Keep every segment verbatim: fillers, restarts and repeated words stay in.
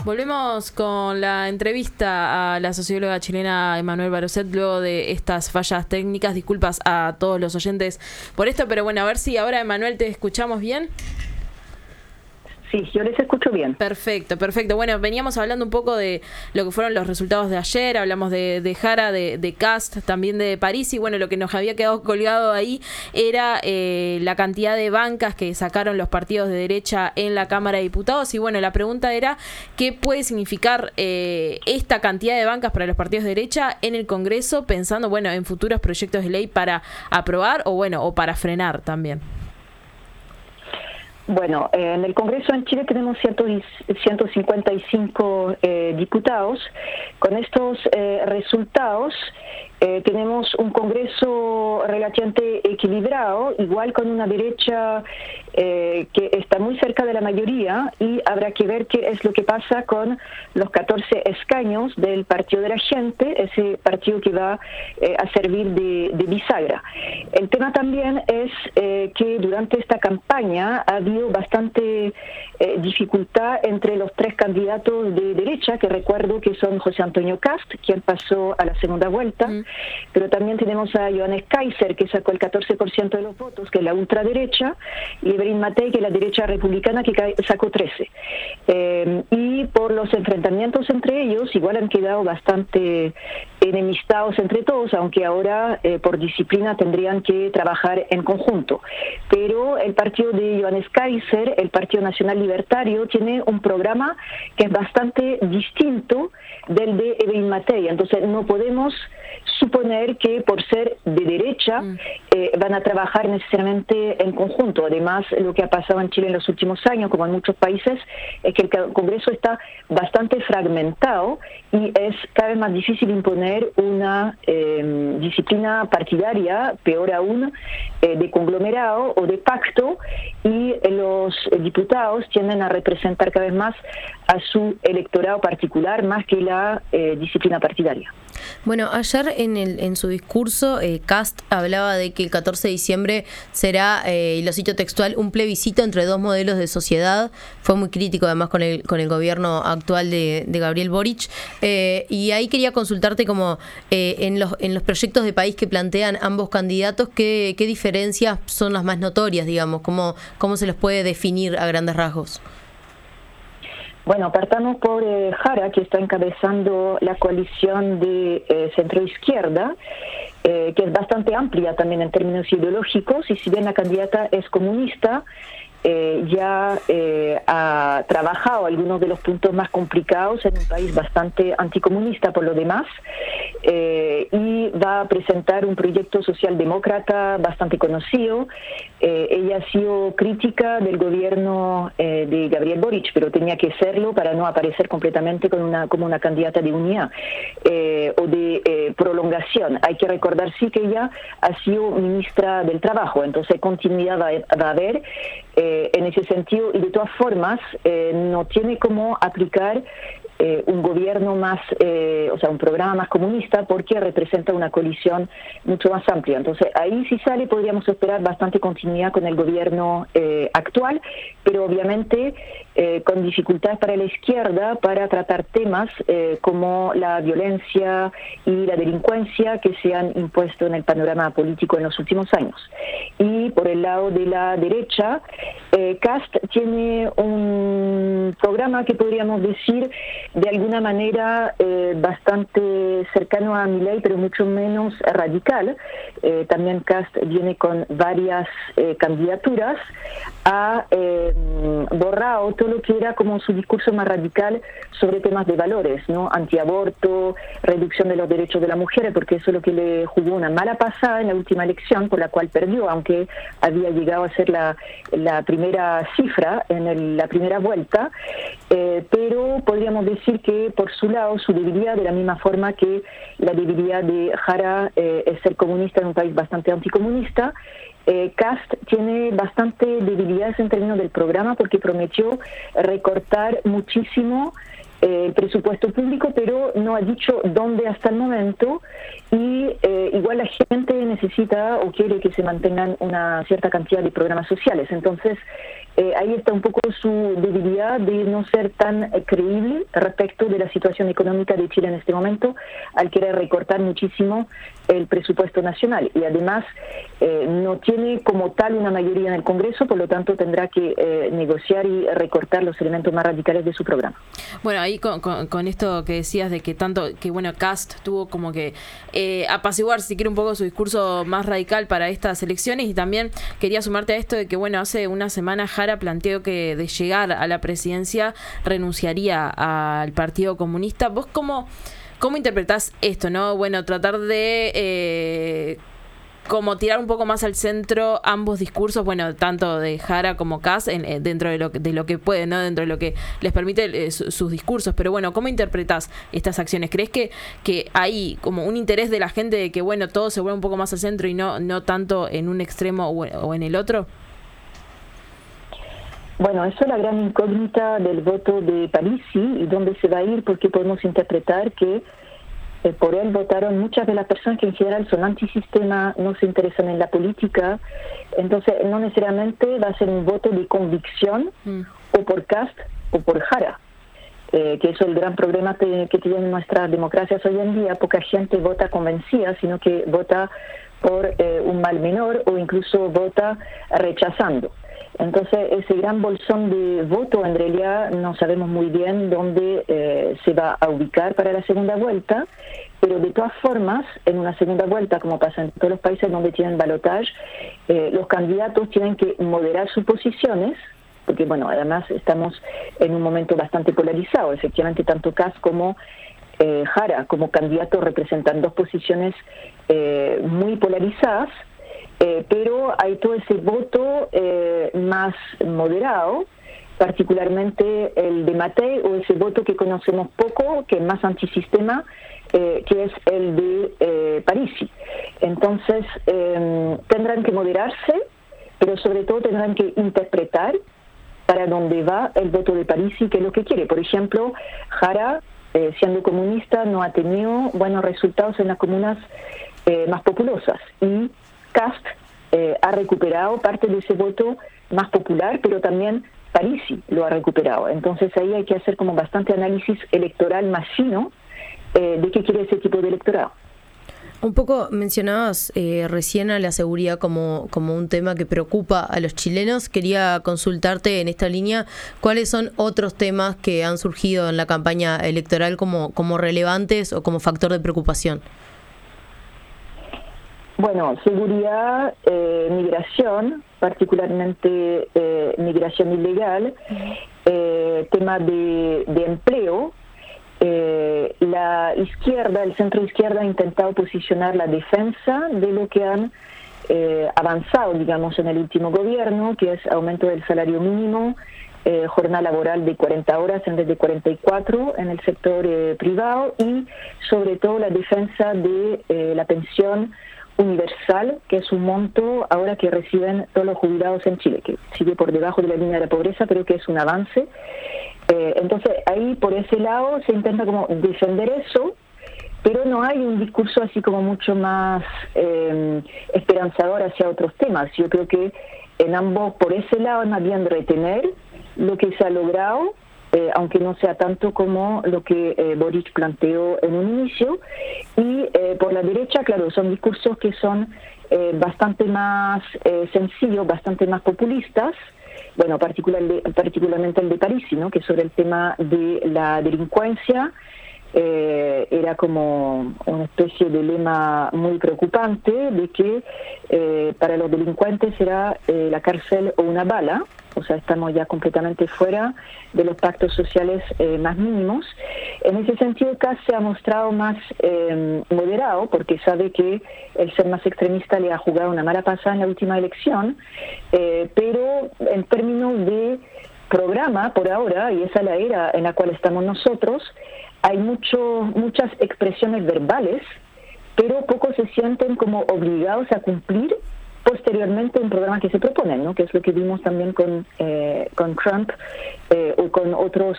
Volvemos con la entrevista a la socióloga chilena Emmanuelle Baroset luego de estas fallas técnicas. Disculpas a todos los oyentes por esto, pero bueno, a ver si ahora, Emmanuelle, te escuchamos bien. Sí, yo les escucho bien. Perfecto, perfecto. Bueno, veníamos hablando un poco de lo que fueron los resultados de ayer, hablamos de, de Jara, de, de Kast, también de París, y bueno, lo que nos había quedado colgado ahí era eh, la cantidad de bancas que sacaron los partidos de derecha en la Cámara de Diputados, y bueno, la pregunta era, ¿qué puede significar eh, esta cantidad de bancas para los partidos de derecha en el Congreso, pensando, bueno, en futuros proyectos de ley para aprobar o bueno, o para frenar también? Bueno, eh, en el Congreso en Chile tenemos ciento cincuenta y cinco eh, diputados. Con estos eh, resultados eh, tenemos un Congreso relativamente equilibrado, igual con una derecha eh, que está muy cerca de la mayoría, y habrá que ver qué es lo que pasa con los catorce escaños del Partido de la Gente, ese partido que va eh, a servir de, de bisagra. El tema también es eh, que durante esta campaña ha habido bastante eh, dificultad entre los tres candidatos de derecha, que recuerdo que son José Antonio Kast, quien pasó a la segunda vuelta, mm. pero también tenemos a Johannes Kaiser, que sacó el catorce por ciento de los votos, que es la ultraderecha, y Evelyn Matei, que es la derecha republicana, que sacó trece. Eh, y por los enfrentamientos entre ellos, igual han quedado bastante enemistados entre todos, aunque ahora eh, por disciplina tendrían que trabajar en conjunto. Pero el partido de Johannes Kaiser, el Partido Nacional Libertario, tiene un programa que es bastante distinto del de Evelyn Matei. Entonces no podemos suponer que por ser de derecha mm. eh, van a trabajar necesariamente en conjunto. Además, lo que ha pasado en Chile en los últimos años, como en muchos países, es que el Congreso está bastante fragmentado y es cada vez más difícil imponer una eh, disciplina partidaria, peor aún, eh, de conglomerado o de pacto, y los diputados tienden a representar cada vez más a su electorado particular más que la eh, disciplina partidaria. Bueno, ayer en el en su discurso, eh, Kast hablaba de que el catorce de diciembre será, eh, y lo cito textual, un plebiscito entre dos modelos de sociedad. Fue muy crítico además con el con el gobierno actual de, de Gabriel Boric. Eh, y ahí quería consultarte como eh, en los en los proyectos de país que plantean ambos candidatos, ¿qué, qué diferencias son las más notorias, digamos? ¿Cómo, cómo se los puede definir a grandes rasgos? Bueno, partamos por eh, Jara, que está encabezando la coalición de eh, centro-izquierda, eh, que es bastante amplia también en términos ideológicos, y si bien la candidata es comunista, eh, ya eh, ha trabajado algunos de los puntos más complicados en un país bastante anticomunista por lo demás, eh, y va a presentar un proyecto socialdemócrata bastante conocido. Eh, ella ha sido crítica del gobierno eh, de Gabriel Boric, pero tenía que serlo para no aparecer completamente con una, como una candidata de unidad eh, o de eh, prolongación. Hay que recordar sí que ella ha sido ministra del Trabajo, entonces continuidad va, va a haber eh, en ese sentido, y de todas formas eh, no tiene cómo aplicar Eh, un gobierno más, eh, o sea, un programa más comunista, porque representa una coalición mucho más amplia. Entonces, ahí si sale podríamos esperar bastante continuidad con el gobierno eh, actual, pero obviamente eh, con dificultades para la izquierda para tratar temas eh, como la violencia y la delincuencia que se han impuesto en el panorama político en los últimos años. Y por el lado de la derecha, eh, Kast tiene un programa que podríamos decir de alguna manera eh, bastante cercano a Milei, pero mucho menos radical. Eh, también Kast viene con varias eh, candidaturas, ha eh, borrado todo lo que era como su discurso más radical sobre temas de valores, ¿no? Antiaborto, reducción de los derechos de las mujeres, porque eso es lo que le jugó una mala pasada en la última elección, por la cual perdió, aunque había llegado a ser la, la primera cifra en el, la primera vuelta, eh, pero podríamos decir que por su lado, su debilidad, de la misma forma que la debilidad de Jara eh, es ser comunista en un país bastante anticomunista, Eh, Kast tiene bastante debilidades en términos del programa, porque prometió recortar muchísimo eh, el presupuesto público, pero no ha dicho dónde hasta el momento, y eh, igual la gente necesita o quiere que se mantengan una cierta cantidad de programas sociales. Entonces, eh, ahí está un poco su debilidad de no ser tan eh, creíble respecto de la situación económica de Chile en este momento, al querer recortar muchísimo el presupuesto nacional. Y además eh, no tiene como tal una mayoría en el Congreso, por lo tanto tendrá que eh, negociar y recortar los elementos más radicales de su programa. Bueno, ahí con, con, con esto que decías de que tanto, que bueno, Kast tuvo como que eh, apaciguar, si quiere, un poco su discurso más radical para estas elecciones, y también quería sumarte a esto de que, bueno, hace una semana Jara planteó que de llegar a la presidencia renunciaría al Partido Comunista. ¿Vos cómo, cómo interpretás esto, no? Bueno, tratar de... Eh, como tirar un poco más al centro ambos discursos, bueno, tanto de Jara como Kast, en, eh, dentro de lo, de lo que pueden, ¿no? Dentro de lo que les permite eh, su, sus discursos. Pero bueno, ¿cómo interpretás estas acciones? ¿Crees que, que hay como un interés de la gente de que, bueno, todo se vuelva un poco más al centro y no, no tanto en un extremo o, o en el otro? Bueno, eso es la gran incógnita del voto de Parisi y dónde se va a ir, porque podemos interpretar que Eh, por él votaron muchas de las personas que en general son antisistema, no se interesan en la política. Entonces no necesariamente va a ser un voto de convicción mm. o por Kast o por Jara, eh, que eso es el gran problema que, que tienen nuestras democracias hoy en día. Poca gente vota convencida, sino que vota por eh, un mal menor o incluso vota rechazando. Entonces, ese gran bolsón de voto, en realidad no sabemos muy bien dónde eh, se va a ubicar para la segunda vuelta, pero de todas formas, en una segunda vuelta, como pasa en todos los países donde tienen balotaje, eh, los candidatos tienen que moderar sus posiciones, porque, bueno, además estamos en un momento bastante polarizado. Efectivamente, tanto Kast como eh, Jara, como candidatos, representan dos posiciones eh, muy polarizadas. Eh, pero hay todo ese voto eh, más moderado, particularmente el de Matei, o ese voto que conocemos poco, que es más antisistema, eh, que es el de eh, Parisi. Entonces, eh, tendrán que moderarse, pero sobre todo tendrán que interpretar para dónde va el voto de Parisi, que es lo que quiere. Por ejemplo, Jara, eh, siendo comunista, no ha tenido buenos resultados en las comunas eh, más populosas, y Kast eh, ha recuperado parte de ese voto más popular, pero también Parisi lo ha recuperado. Entonces ahí hay que hacer como bastante análisis electoral más fino eh, de qué quiere ese tipo de electorado. Un poco mencionabas eh, recién a la seguridad como, como un tema que preocupa a los chilenos. Quería consultarte en esta línea cuáles son otros temas que han surgido en la campaña electoral como, como relevantes o como factor de preocupación. Bueno, seguridad, eh, migración, particularmente eh, migración ilegal, eh, tema de, de empleo. Eh, la izquierda, el centro izquierda ha intentado posicionar la defensa de lo que han eh, avanzado, digamos, en el último gobierno, que es aumento del salario mínimo, eh, jornada laboral de cuarenta horas en vez de cuarenta y cuatro en el sector eh, privado, y sobre todo la defensa de eh, la pensión universal, que es un monto ahora que reciben todos los jubilados en Chile, que sigue por debajo de la línea de la pobreza, pero que es un avance. Eh, entonces ahí por ese lado se intenta como defender eso, pero no hay un discurso así como mucho más eh, esperanzador hacia otros temas. Yo creo que en ambos, por ese lado, más bien retener lo que se ha logrado, Eh, aunque no sea tanto como lo que eh, Boric planteó en un inicio. Y eh, por la derecha, claro, son discursos que son eh, bastante más eh, sencillos, bastante más populistas. Bueno, particular, particularmente el de Parisi, ¿no? Que sobre el tema de la delincuencia eh, era como una especie de lema muy preocupante de que eh, para los delincuentes era eh, la cárcel o una bala. O sea, estamos ya completamente fuera de los pactos sociales eh, más mínimos. En ese sentido, Kast se ha mostrado más eh, moderado, porque sabe que el ser más extremista le ha jugado una mala pasada en la última elección, eh, pero en términos de programa, por ahora, y esa es la era en la cual estamos nosotros, hay mucho, muchas expresiones verbales, pero pocos se sienten como obligados a cumplir posteriormente un programa que se propone, ¿no? Que es lo que vimos también con, eh, con Trump eh, o con otros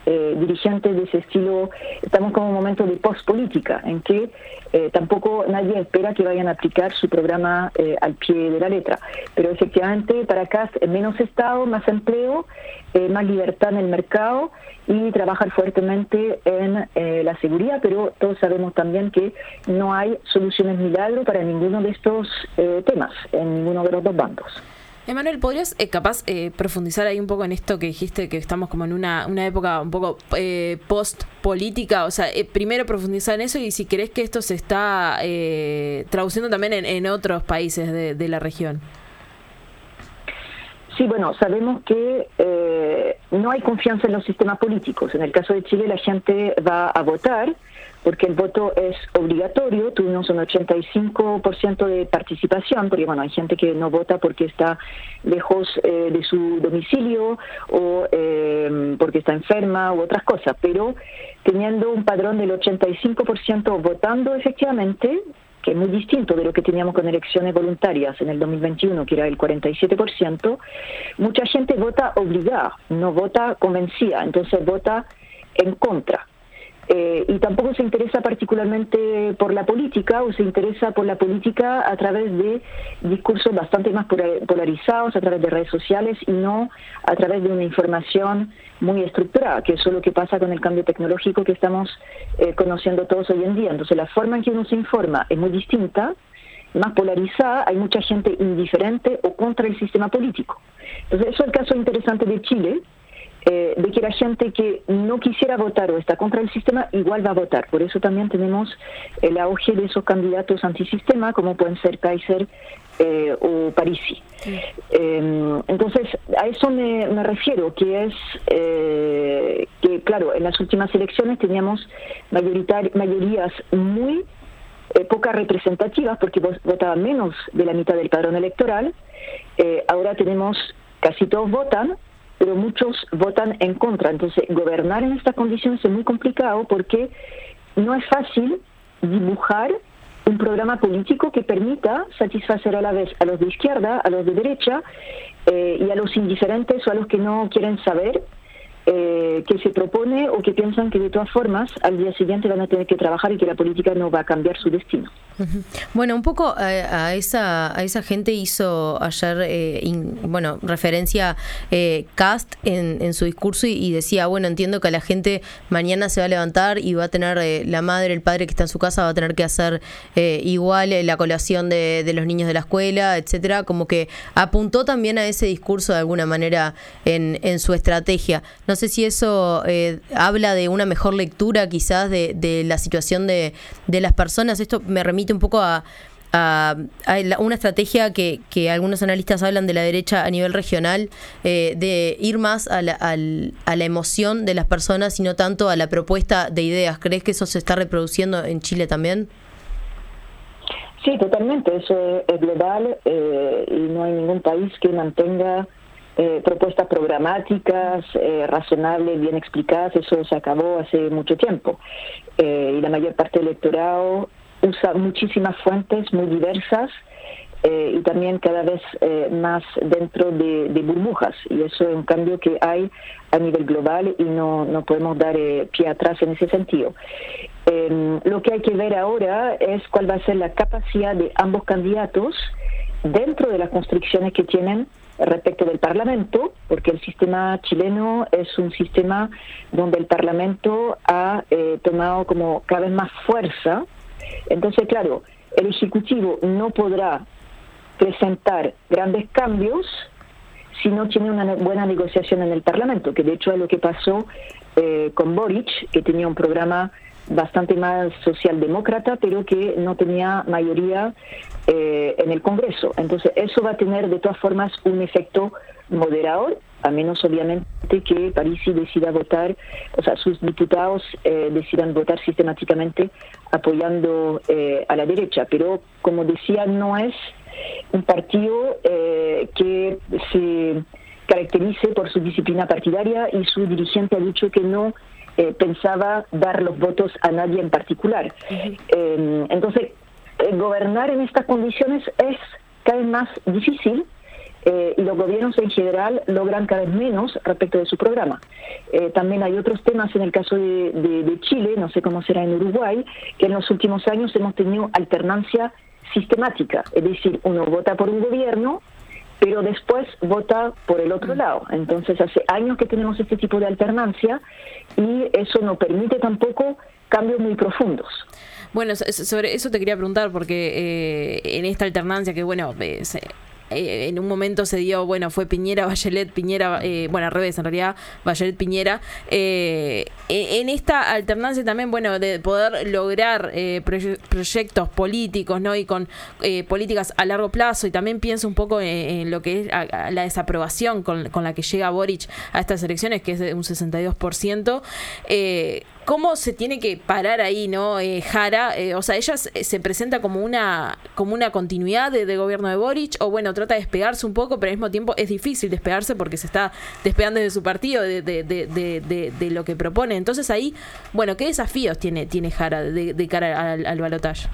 eh, dirigentes de ese estilo, estamos como en un momento de post-política, en que eh, tampoco nadie espera que vayan a aplicar su programa eh, al pie de la letra. Pero efectivamente para Kast menos Estado, más empleo, eh, más libertad en el mercado y trabajar fuertemente en eh, la seguridad, pero todos sabemos también que no hay soluciones milagro para ninguno de estos eh, temas, en ninguno de los dos bandos. Emanuel, ¿podrías eh, capaz eh, profundizar ahí un poco en esto que dijiste, que estamos como en una, una época un poco eh, post-política? O sea, eh, primero profundizar en eso y si crees que esto se está eh, traduciendo también en, en otros países de, de la región. Sí, bueno, sabemos que eh, no hay confianza en los sistemas políticos. En el caso de Chile la gente va a votar porque el voto es obligatorio, tuvimos un ochenta y cinco por ciento de participación, porque bueno, hay gente que no vota porque está lejos eh, de su domicilio o eh, porque está enferma u otras cosas, pero teniendo un padrón del ochenta y cinco por ciento votando efectivamente, que es muy distinto de lo que teníamos con elecciones voluntarias en el dos mil veintiuno, que era el cuarenta y siete por ciento, mucha gente vota obligada, no vota convencida, entonces vota en contra. Eh, y tampoco se interesa particularmente por la política, o se interesa por la política a través de discursos bastante más polarizados, a través de redes sociales y no a través de una información muy estructurada, que eso es lo que pasa con el cambio tecnológico que estamos eh, conociendo todos hoy en día. Entonces la forma en que uno se informa es muy distinta, más polarizada, hay mucha gente indiferente o contra el sistema político. Entonces eso es el caso interesante de Chile, Eh, de que la gente que no quisiera votar o está contra el sistema igual va a votar. Por eso también tenemos el auge de esos candidatos antisistema como pueden ser Kaiser eh, o Parisi. Sí. Eh, entonces a eso me, me refiero, que es eh, que claro, en las últimas elecciones teníamos mayoritari- mayorías muy eh, pocas representativas porque votaba menos de la mitad del padrón electoral. Eh, ahora tenemos, casi todos votan, pero muchos votan en contra. Entonces, gobernar en estas condiciones es muy complicado porque no es fácil dibujar un programa político que permita satisfacer a la vez a los de izquierda, a los de derecha eh, y a los indiferentes o a los que no quieren saber eh, qué se propone o que piensan que de todas formas al día siguiente van a tener que trabajar y que la política no va a cambiar su destino. Bueno, un poco a, a esa a esa gente hizo ayer, eh, in, bueno, referencia eh, Kast en, en su discurso y, y decía, bueno, entiendo que la gente mañana se va a levantar y va a tener eh, la madre, el padre que está en su casa va a tener que hacer eh, igual eh, la colación de, de los niños de la escuela, etcétera, como que apuntó también a ese discurso de alguna manera en, en su estrategia. No sé si eso eh, habla de una mejor lectura quizás de, de la situación de, de las personas. Esto me remite un poco a, a, a la, una estrategia que, que algunos analistas hablan de la derecha a nivel regional, eh, de ir más a la, al, a la emoción de las personas y no tanto a la propuesta de ideas. ¿Crees que eso se está reproduciendo en Chile también? Sí, totalmente. Eso es global eh, y no hay ningún país que mantenga eh, propuestas programáticas, eh, razonables, bien explicadas. Eso se acabó hace mucho tiempo. Eh, y la mayor parte del electorado usa muchísimas fuentes muy diversas eh, y también cada vez eh, más dentro de, de burbujas, y eso es un cambio que hay a nivel global y no, no podemos dar eh, pie atrás en ese sentido. Eh, lo que hay que ver ahora es cuál va a ser la capacidad de ambos candidatos dentro de las constricciones que tienen respecto del Parlamento, porque el sistema chileno es un sistema donde el Parlamento ha eh, tomado como cada vez más fuerza. Entonces, claro, el Ejecutivo no podrá presentar grandes cambios si no tiene una buena negociación en el Parlamento, que de hecho es lo que pasó eh, con Boric, que tenía un programa bastante más socialdemócrata, pero que no tenía mayoría eh, en el Congreso. Entonces, eso va a tener de todas formas un efecto moderador, a menos obviamente que Parisi decida votar, o sea, sus diputados eh, decidan votar sistemáticamente apoyando eh, a la derecha. Pero, como decía, no es un partido eh, que se caracterice por su disciplina partidaria, y su dirigente ha dicho que no eh, pensaba dar los votos a nadie en particular. Uh-huh. Eh, entonces, eh, gobernar en estas condiciones es cada vez más difícil. eh, y los gobiernos en general logran cada vez menos respecto de su programa. Eh, también hay otros temas en el caso de, de, de Chile, no sé cómo será en Uruguay, que en los últimos años hemos tenido alternancia sistemática, es decir, uno vota por un gobierno, pero después vota por el otro lado. Entonces hace años que tenemos este tipo de alternancia y eso no permite tampoco cambios muy profundos. Bueno, sobre eso te quería preguntar, porque eh, en esta alternancia que, bueno, eh, se, eh, en un momento se dio, bueno, fue Piñera, Bachelet, Piñera, eh, bueno, al revés, en realidad, Bachelet, Piñera. Eh, en esta alternancia también, bueno, de poder lograr eh, proye- proyectos políticos, ¿no? Y con eh, políticas a largo plazo, y también pienso un poco en, en lo que es a, a la desaprobación con, con la que llega Boric a estas elecciones, que es de un sesenta y dos por ciento. Eh, ¿Cómo se tiene que parar ahí, no, eh, Jara? Eh, o sea, ella se presenta como una como una continuidad de, de gobierno de Boric, o bueno, trata de despegarse un poco, pero al mismo tiempo es difícil despegarse porque se está despegando de su partido, de, de, de, de, de, de lo que propone. Entonces ahí, bueno, ¿qué desafíos tiene tiene Jara de, de cara al, al balotaje?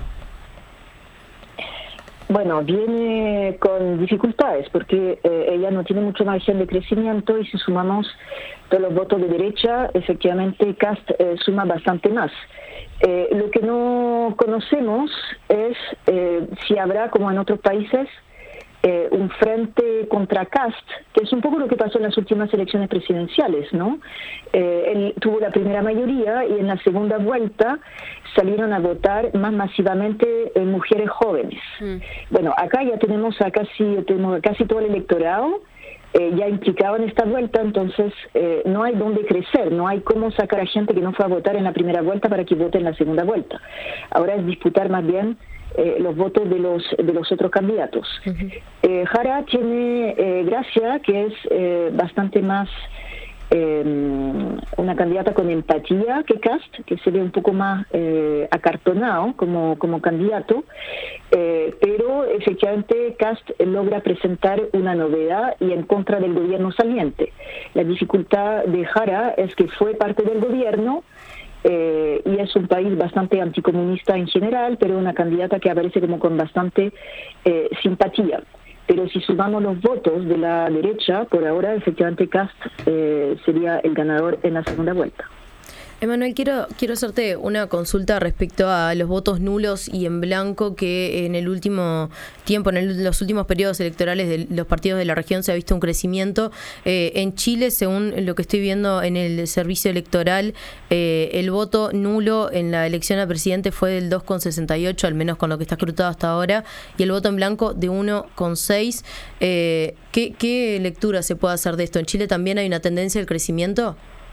Bueno, viene con dificultades porque eh, ella no tiene mucho margen de crecimiento y si sumamos todos los votos de derecha, efectivamente Kast eh, suma bastante más. Eh, lo que no conocemos es eh, si habrá, como en otros países, eh, un frente contra Kast, que es un poco lo que pasó en las últimas elecciones presidenciales, ¿no? Eh, él tuvo la primera mayoría y en la segunda vuelta salieron a votar más masivamente eh, mujeres jóvenes. Mm. Bueno, acá ya tenemos a casi, tenemos a casi todo el electorado eh, ya implicado en esta vuelta, entonces eh, no hay dónde crecer, no hay cómo sacar a gente que no fue a votar en la primera vuelta para que vote en la segunda vuelta. Ahora es disputar más bien Eh, los votos de los de los otros candidatos. Uh-huh. Eh, Jara tiene eh, gracia, que es eh, bastante más eh, una candidata con empatía que Kast, que se ve un poco más eh, acartonado como, como candidato, eh, pero efectivamente Kast logra presentar una novedad y en contra del gobierno saliente. La dificultad de Jara es que fue parte del gobierno, Eh, y es un país bastante anticomunista en general, pero una candidata que aparece como con bastante eh, simpatía. Pero si sumamos los votos de la derecha, por ahora efectivamente Kast eh, sería el ganador en la segunda vuelta. Emanuel, quiero quiero hacerte una consulta respecto a los votos nulos y en blanco que en el último tiempo, en el, los últimos periodos electorales de los partidos de la región se ha visto un crecimiento. Eh, en Chile, según lo que estoy viendo en el servicio electoral, eh, el voto nulo en la elección a presidente fue del dos coma sesenta y ocho, al menos con lo que está escrutado hasta ahora, y el voto en blanco de uno coma seis. Eh, ¿qué, ¿Qué lectura se puede hacer de esto? ¿En Chile también hay una tendencia al crecimiento?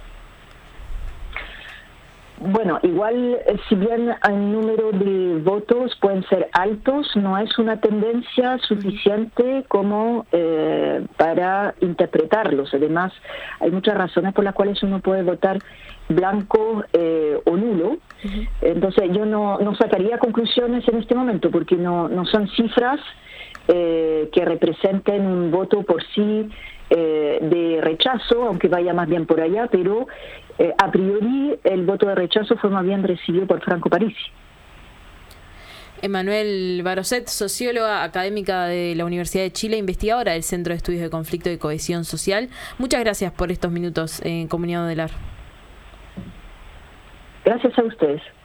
Bueno, igual, si bien el número de votos pueden ser altos, no es una tendencia suficiente como eh, para interpretarlos. Además, hay muchas razones por las cuales uno puede votar blanco eh, o nulo. Uh-huh. Entonces, yo no, no sacaría conclusiones en este momento porque no, no son cifras eh, que representen un voto por sí eh, de rechazo, aunque vaya más bien por allá, pero Eh, a priori el voto de rechazo fue más bien recibido por Franco Parisi. Emanuel Baroset, socióloga académica de la Universidad de Chile, investigadora del Centro de Estudios de Conflicto y Cohesión Social. Muchas gracias por estos minutos en Comunidad Modelar. Gracias a ustedes.